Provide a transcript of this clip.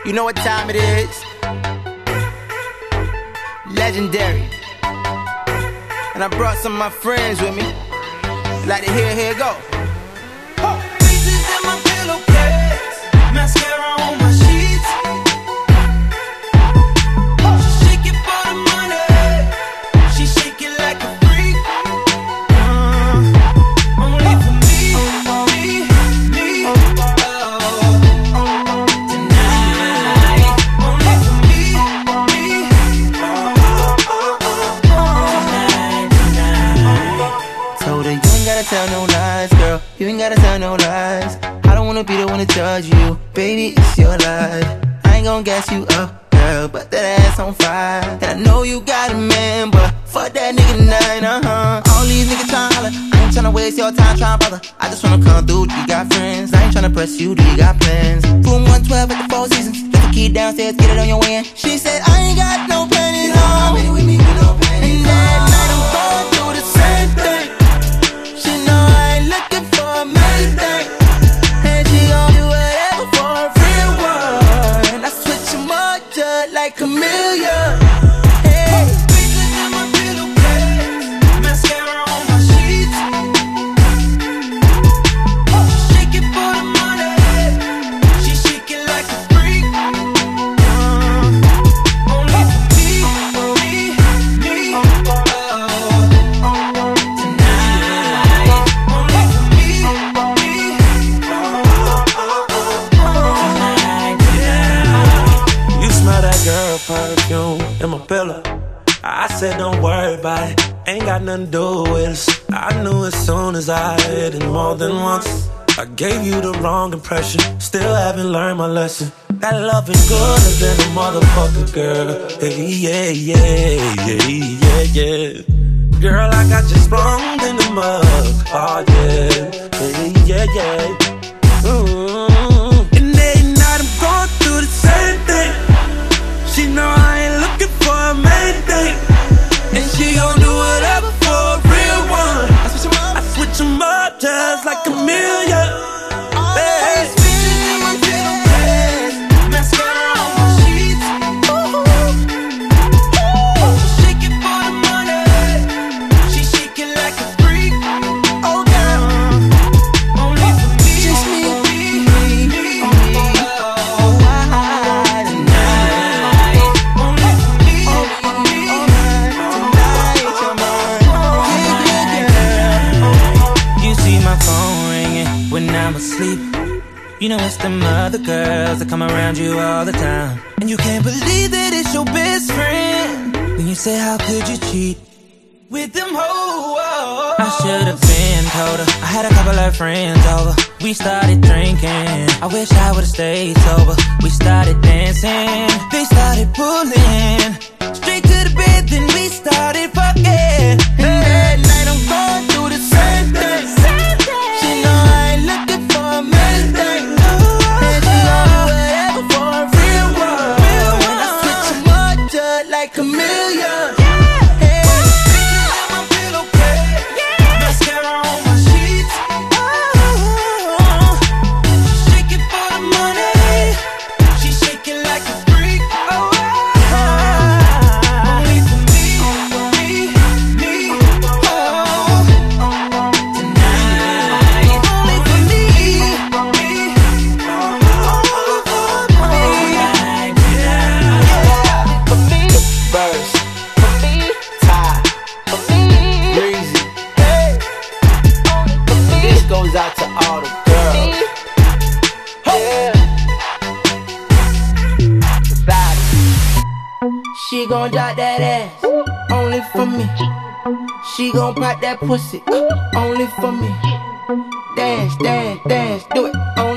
You know what time it is? Legendary. And I brought some of my friends with me. Like to here it go. Pieces in my pillowcase, mascara on my sheets. She shake it for the money, she shake it like a freak. Only for me, me, tonight. Only for me, tonight. Told her you ain't gotta tell no lies, girl. You ain't gotta tell no lies. I don't wanna be the one to judge you, baby, it's your life. I ain't gon' gas you up, girl, but that ass on fire. And I know you got a man, but fuck that nigga tonight, All these niggas tryna holler, I ain't tryna waste your time tryna bother. I just wanna come through, do you got friends? I ain't tryna press you, do you got plans? Room 112 at the Four Seasons, left the key downstairs, get it on your way in. She said, I ain't got no panties on. And that night I'm going through the same thing. She know I ain't looking for a main thing. And she gon' do whatever for a real one. I switch 'em up just like a million. Hey. Pieces in my pillowcase, mascara on my sheets. She shake it for the money, she shake it like a freak. Only for me, tonight. Only for me, tonight. You smell that girl perfume in my pillow. I said don't worry about it, ain't got nothing to do with us. I knew as soon as I hit it more than once. I gave you the wrong impression, still haven't learned my lesson. That loving good than a motherfucker, girl. Hey, yeah, yeah, yeah, yeah, yeah. Girl, I got you sprung in the mud. Oh, yeah, hey, yeah, yeah. And every night I'm going through the same thing. She know I ain't looking for a main thing. And she gon' do whatever for a real one. I switch 'em up just like a million. Hey. Pieces in my pillowcase, mascara on my sheets. She shake it for the money, she shake it like a freak. Oh, girl. Only for me, Just me. Oh, why tonight? only for me. Tonight, you're mine. Yeah, girl. You see my phone ringing when I'm asleep. You know it's them other girls that come around you all the time. And you can't believe that it's your best friend. When you say how could you cheat With them hoes, I should've been told her. I had a couple of friends over. We started drinking. I wish I would've stayed sober. We started dancing. They started pulling straight to the bed, then we started fucking. And that night I'm going through the same thing. She know I ain't looking for a main thing. And she gon' do whatever for a real one. And I switch 'em up just like a million. Hey. pieces in my pillowcase, mascara on my sheets. She shake it for the money, she shake it like a freak. Only for me, tonight. Only for me, For me, Verse. For me, Ty. For me, Breezy. Hey. This goes out to all the girls. Yeah. Body. She gon' drop that ass, only for me. She gon' pop that pussy, only for me. Dance, dance, dance, do it, only